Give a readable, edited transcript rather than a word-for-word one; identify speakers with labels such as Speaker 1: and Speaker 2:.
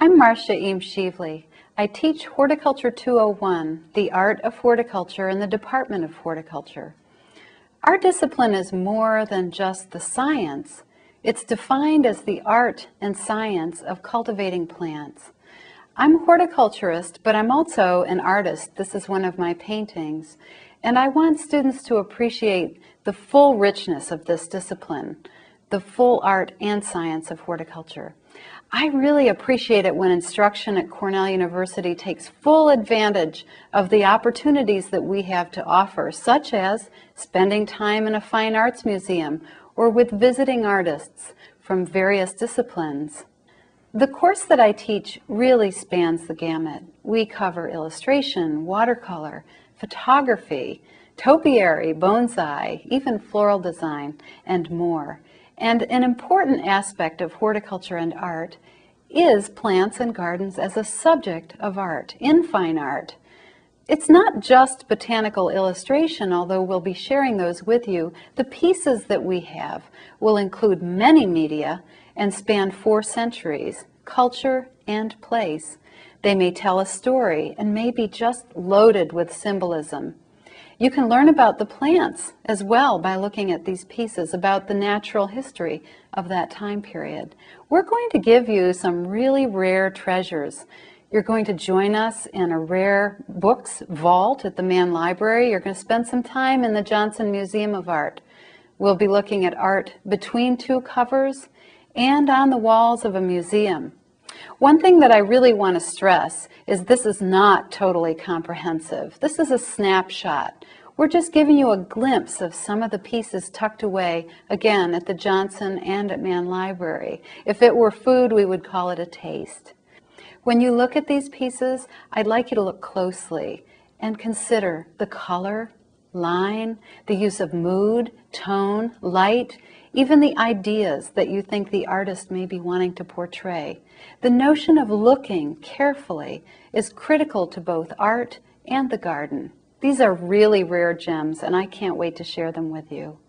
Speaker 1: I'm Marcia Eames Shively. I teach Horticulture 201, the art of horticulture in the Department of Horticulture. Our discipline is more than just the science. It's defined as the art and science of cultivating plants. I'm a horticulturist, but I'm also an artist. This is one of my paintings. And I want students to appreciate the full richness of this discipline, the full art and science of horticulture. I really appreciate it when instruction at Cornell University takes full advantage of the opportunities that we have to offer, such as spending time in a fine arts museum or with visiting artists from various disciplines. The course that I teach really spans the gamut. We cover illustration, watercolor, photography, topiary, bonsai, even floral design, and more. And an important aspect of horticulture and art is plants and gardens as a subject of art, in fine art. It's not just botanical illustration, although we'll be sharing those with you. The pieces that we have will include many media and span 4 centuries, culture and place. They may tell a story and may be just loaded with symbolism. You can learn about the plants as well by looking at these pieces, about the natural history of that time period. We're going to give you some really rare treasures. You're going to join us in a rare books vault at the Mann Library. You're going to spend some time in the Johnson Museum of Art. We'll be looking at art between 2 covers and on the walls of a museum. One thing that I really want to stress is this is not totally comprehensive. This is a snapshot. We're just giving you a glimpse of some of the pieces tucked away, again, at the Johnson and at Mann Library. If it were food, we would call it a taste. When you look at these pieces, I'd like you to look closely and consider the color, line, the use of mood, tone, light, even the ideas that you think the artist may be wanting to portray. The notion of looking carefully is critical to both art and the garden. These are really rare gems, and I can't wait to share them with you.